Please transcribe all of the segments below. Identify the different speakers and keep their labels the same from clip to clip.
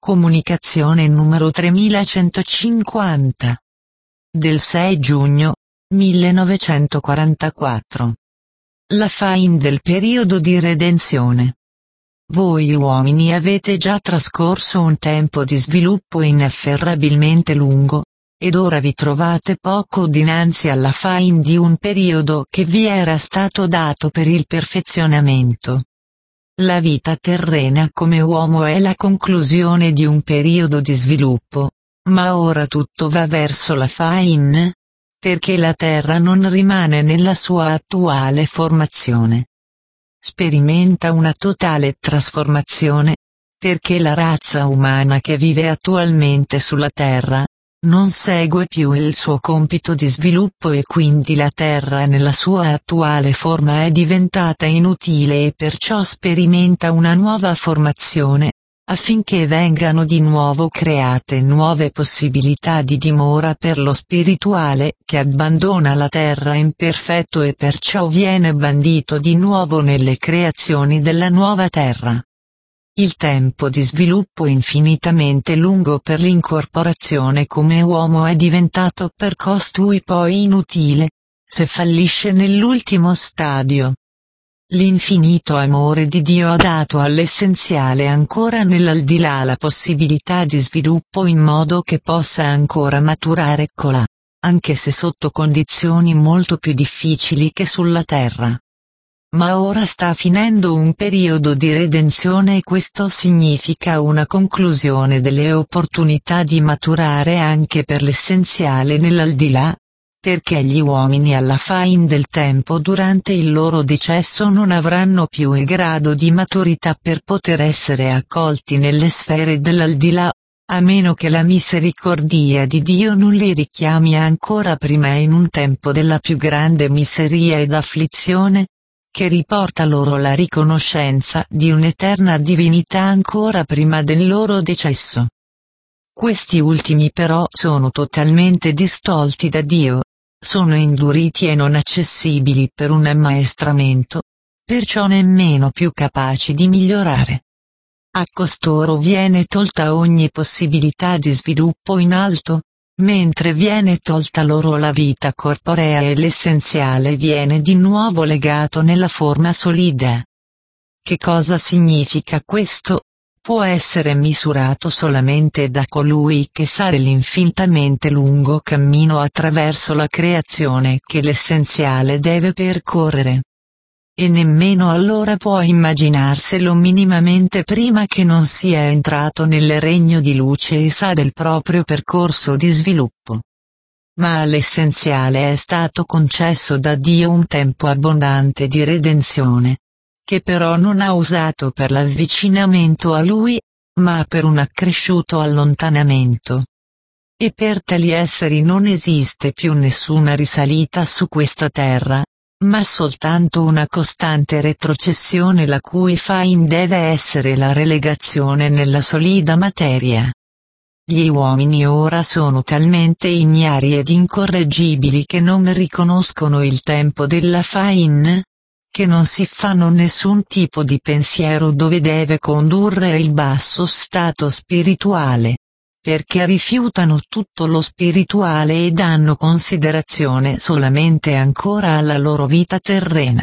Speaker 1: Comunicazione numero 3150. Del 6 giugno 1944. La fine del periodo di redenzione. Voi uomini avete già trascorso un tempo di sviluppo inafferrabilmente lungo, ed ora vi trovate poco dinanzi alla fine di un periodo che vi era stato dato per il perfezionamento. La vita terrena come uomo è la conclusione di un periodo di sviluppo, ma ora tutto va verso la fine, perché la Terra non rimane nella sua attuale formazione. Sperimenta una totale trasformazione, perché la razza umana che vive attualmente sulla Terra non segue più il suo compito di sviluppo e quindi la Terra nella sua attuale forma è diventata inutile e perciò sperimenta una nuova formazione, affinché vengano di nuovo create nuove possibilità di dimora per lo spirituale che abbandona la Terra imperfetto e perciò viene bandito di nuovo nelle creazioni della nuova Terra. Il tempo di sviluppo infinitamente lungo per l'incorporazione come uomo è diventato per costui poi inutile, se fallisce nell'ultimo stadio. L'infinito amore di Dio ha dato all'essenziale ancora nell'aldilà la possibilità di sviluppo in modo che possa ancora maturare colà, anche se sotto condizioni molto più difficili che sulla terra. Ma ora sta finendo un periodo di redenzione e questo significa una conclusione delle opportunità di maturare anche per l'essenziale nell'aldilà, perché gli uomini alla fine del tempo durante il loro decesso non avranno più il grado di maturità per poter essere accolti nelle sfere dell'aldilà, a meno che la misericordia di Dio non li richiami ancora prima in un tempo della più grande miseria ed afflizione, che riporta loro la riconoscenza di un'eterna divinità ancora prima del loro decesso. Questi ultimi però sono totalmente distolti da Dio, sono induriti e non accessibili per un ammaestramento, perciò nemmeno più capaci di migliorare. A costoro viene tolta ogni possibilità di sviluppo in alto, mentre viene tolta loro la vita corporea e l'essenziale viene di nuovo legato nella forma solida. Che cosa significa questo? Può essere misurato solamente da colui che sa dell'infinitamente lungo cammino attraverso la creazione che l'essenziale deve percorrere. E nemmeno allora può immaginarselo minimamente prima che non sia entrato nel regno di luce e sa del proprio percorso di sviluppo. Ma all'essenziale è stato concesso da Dio un tempo abbondante di redenzione, che però non ha usato per l'avvicinamento a Lui, ma per un accresciuto allontanamento. E per tali esseri non esiste più nessuna risalita su questa terra, ma soltanto una costante retrocessione la cui fine deve essere la relegazione nella solida materia. Gli uomini ora sono talmente ignari ed incorreggibili che non riconoscono il tempo della fine, che non si fanno nessun tipo di pensiero dove deve condurre il basso stato spirituale, perché rifiutano tutto lo spirituale e danno considerazione solamente ancora alla loro vita terrena.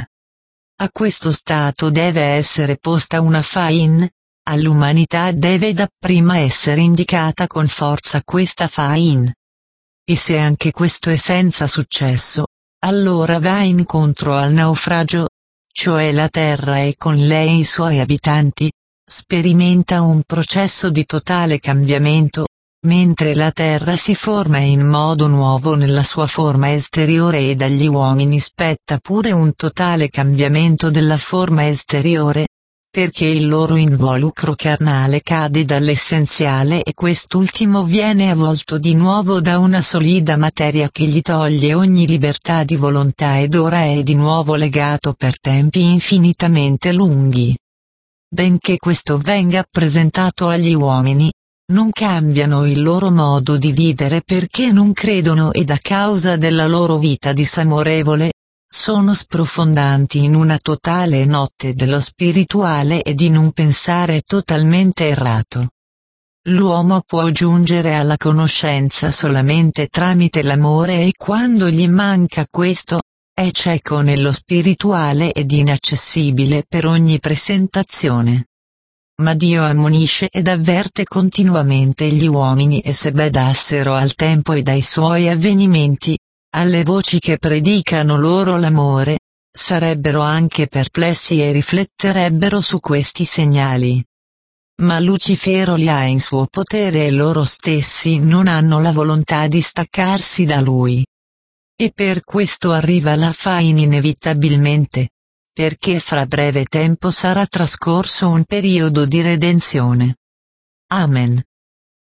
Speaker 1: A questo stato deve essere posta una fine, all'umanità deve dapprima essere indicata con forza questa fine. E se anche questo è senza successo, allora va incontro al naufragio, cioè la terra e con lei i suoi abitanti, sperimenta un processo di totale cambiamento, mentre la terra si forma in modo nuovo nella sua forma esteriore e dagli uomini spetta pure un totale cambiamento della forma esteriore, perché il loro involucro carnale cade dall'essenziale e quest'ultimo viene avvolto di nuovo da una solida materia che gli toglie ogni libertà di volontà ed ora è di nuovo legato per tempi infinitamente lunghi. Benché questo venga presentato agli uomini, non cambiano il loro modo di vivere perché non credono ed a causa della loro vita disamorevole, sono sprofondanti in una totale notte dello spirituale ed in un pensare totalmente errato. L'uomo può giungere alla conoscenza solamente tramite l'amore e quando gli manca questo, è cieco nello spirituale ed inaccessibile per ogni presentazione. Ma Dio ammonisce ed avverte continuamente gli uomini e se badassero al tempo e ai suoi avvenimenti, alle voci che predicano loro l'amore, sarebbero anche perplessi e rifletterebbero su questi segnali. Ma Lucifero li ha in suo potere e loro stessi non hanno la volontà di staccarsi da lui. E per questo arriva la fine inevitabilmente, perché fra breve tempo sarà trascorso un periodo di redenzione. Amen.